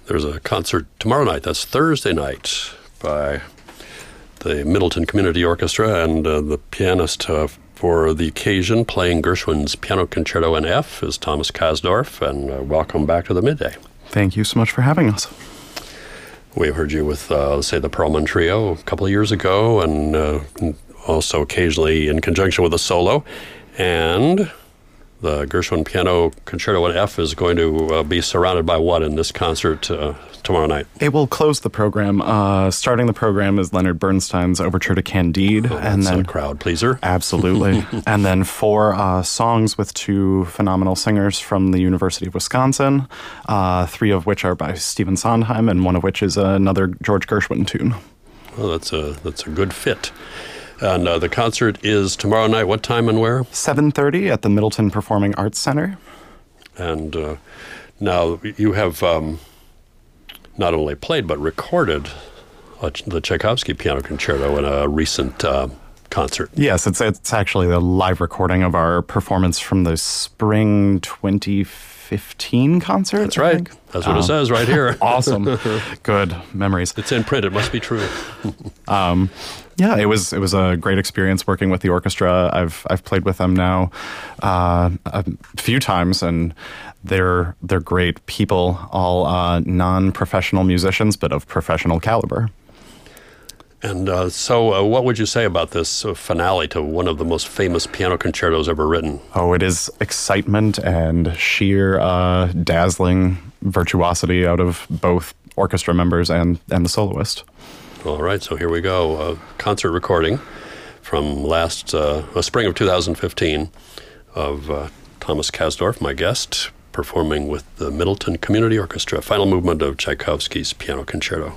there's a concert tomorrow night. That's Thursday night by the Middleton Community Orchestra, and the pianist for the occasion playing Gershwin's Piano Concerto in F is Thomas Kasdorf, and welcome back to the Midday. Thank you so much for having us. We heard you with, say, the Perlman Trio a couple of years ago, and also occasionally in conjunction with a solo. And the Gershwin Piano Concerto in F is going to be surrounded by what in this concert tomorrow night? It will close the program. Starting the program is Leonard Bernstein's Overture to Candide. And then a crowd pleaser. Absolutely. And then 4 songs with 2 phenomenal singers from the University of Wisconsin, 3 of which are by Stephen Sondheim, and 1 of which is another George Gershwin tune. Well, that's a good fit. And the concert is tomorrow night. What time and where? 7:30 at the Middleton Performing Arts Center. And now you have not only played but recorded the Tchaikovsky Piano Concerto in a recent concert. Yes, it's actually the live recording of our performance from the spring 2015 concert. That's right. That's what it says right here. Awesome. Good memories. It's in print. It must be true. Yeah, it was a great experience working with the orchestra. I've played with them now a few times, and they're great people, all non-professional musicians, but of professional caliber. And so what would you say about this finale to one of the most famous piano concertos ever written? Oh, it is excitement and sheer dazzling virtuosity out of both orchestra members and the soloist. All right, so here we go. A concert recording from spring of 2015 of Thomas Kasdorf, my guest, performing with the Middleton Community Orchestra, final movement of Tchaikovsky's Piano Concerto.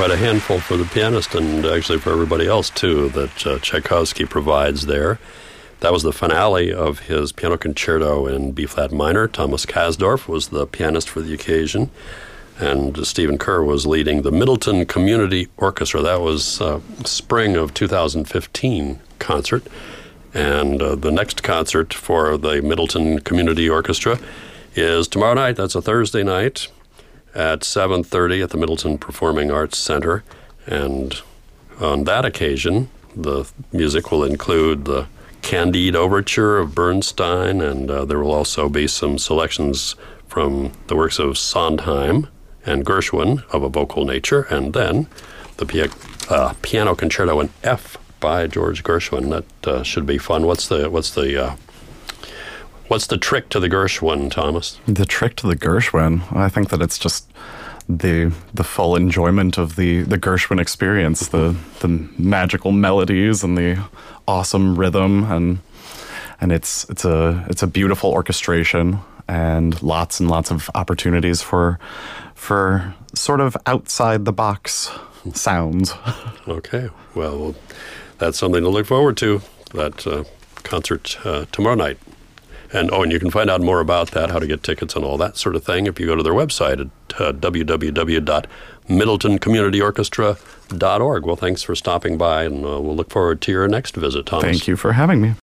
quite a handful for the pianist and actually for everybody else, too, that Tchaikovsky provides there. That was the finale of his piano concerto in B-flat minor. Thomas Kasdorf was the pianist for the occasion, and Stephen Kerr was leading the Middleton Community Orchestra. That was spring of 2015 concert. And the next concert for the Middleton Community Orchestra is tomorrow night. That's a Thursday night at 7:30 at the Middleton Performing Arts Center. And on that occasion, the music will include the Candide Overture of Bernstein, and there will also be some selections from the works of Sondheim and Gershwin of a vocal nature, and then the piano concerto in F by George Gershwin. That should be fun. What's the trick to the Gershwin, Thomas? The trick to the Gershwin, I think that it's just the full enjoyment of the Gershwin experience, the magical melodies and the awesome rhythm, and it's a beautiful orchestration and lots of opportunities for sort of outside the box sounds. Okay, well, that's something to look forward to, that concert tomorrow night. And you can find out more about that, how to get tickets and all that sort of thing, if you go to their website at www.middletoncommunityorchestra.org. Well, thanks for stopping by, and we'll look forward to your next visit, Thomas. Thank you for having me.